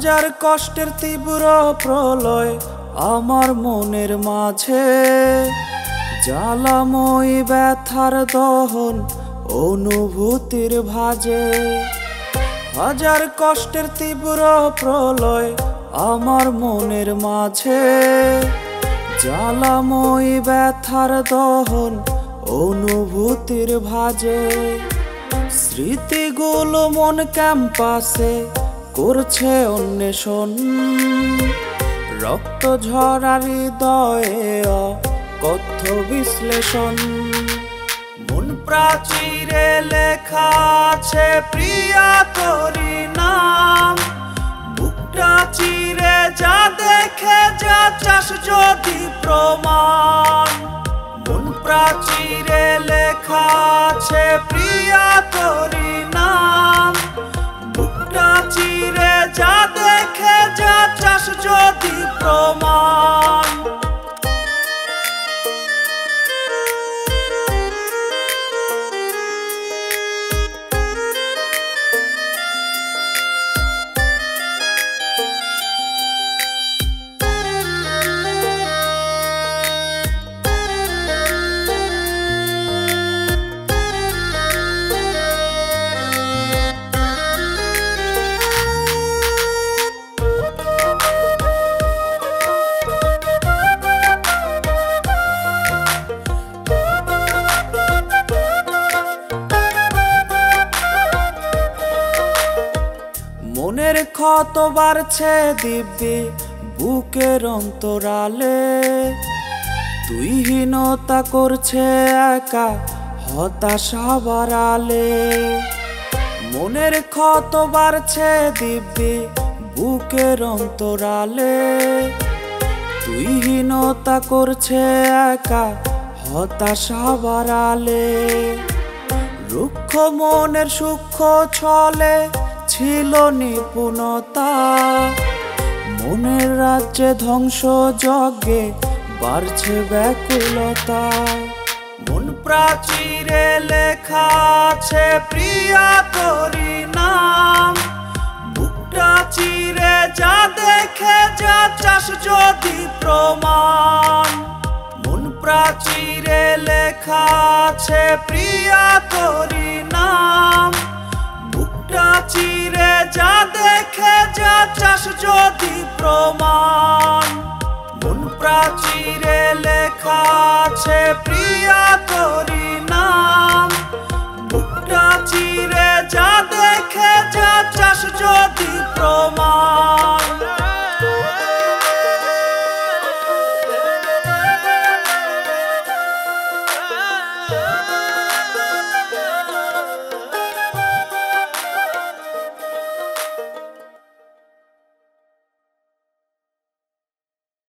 হাজার কষ্টের তীব্র প্রলয় আমার মনের মাঝে, জ্বালাময়ী ব্যথার দহন অনুভূতির ভাজে। হাজার কষ্টের তীব্র প্রলয় আমার মনের মাঝে, জ্বালাময়ী ব্যথার দহন অনুভূতির ভাজে। স্মৃতিগুলো মন ক্যাম্পাসে করছে অন্বেষণ, রক্ত ঝরা হৃদয়ে কথ্য বিশ্লেষণ। মন প্রাচীরে লেখা আছে প্রিয়া তোরি নাম, বুকটা চিরে যা দেখে যা চাস যদি প্রমাণ। মন প্রাচীরে লেখা আছে প্রিয়া তোরি নাম, বুকটা চিরে যা দেখে যা চাস যদি প্রমাণ। মনের ক্ষত বাড়ছে দিব্যি বুকের অন্তরালে, তুইহীনতা করছে একা হতাশা বাড়ালে। মনের ক্ষত বাড়ছে দিব্যি বুকের অন্তরালে, তুইহীনতা করছে একা হতাশা বাড়ালে। রুক্ষ মনের সূক্ষ্ম ছলে ছিল নিপুণতা, মনের রাজ্যে ধ্বংস যজ্ঞে বাড়ছে ব্যাকুলতা। মন প্রাচীরে লেখা আছে প্রিয়া তোরি নাম, বুকটা চিরে যা দেখে যা চাস যদি প্রমাণ। মন প্রাচীরে লেখা আছে প্রিয়া তোরি নাম, বুকটা চিরে যা দেখে যা চাস যদি প্রমাণ। মন প্রাচীরে লেখা আছে প্রিয়া তোরি নাম, বুকটা চিরে যা দেখে যা চাস যদি প্রমাণ।